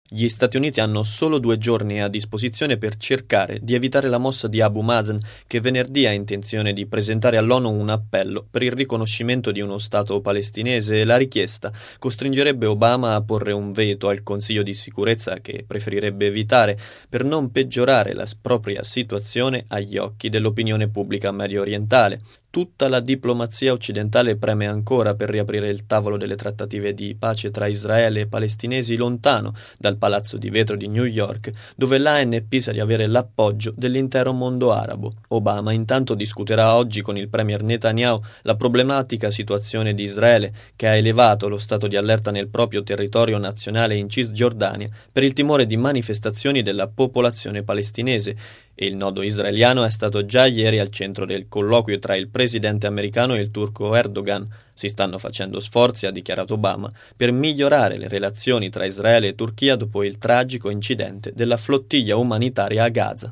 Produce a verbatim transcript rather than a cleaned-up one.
Gli Stati Uniti hanno solo due giorni a disposizione per cercare di evitare la mossa di Abu Mazen, che venerdì ha intenzione di presentare all'ONU un appello per il riconoscimento di uno Stato palestinese, e la richiesta costringerebbe Obama a porre un veto al Consiglio di sicurezza, che preferirebbe evitare per non peggiorare la propria situazione agli occhi dell'opinione pubblica medio orientale. Tutta la diplomazia occidentale preme ancora per riaprire il tavolo delle trattative di pace tra Israele e palestinesi lontano dal Palazzo di Vetro di New York, dove l'A N P sa di avere l'appoggio dell'intero mondo arabo. Obama intanto discuterà oggi con il premier Netanyahu la problematica situazione di Israele, che ha elevato lo stato di allerta nel proprio territorio nazionale in Cisgiordania per il timore di manifestazioni della popolazione palestinese, e il nodo israeliano è stato già ieri al centro del colloquio tra il presidente americano e il turco Erdogan. Si stanno facendo sforzi, ha dichiarato Obama, per migliorare le relazioni tra Israele e Turchia dopo il tragico incidente della flottiglia umanitaria a Gaza.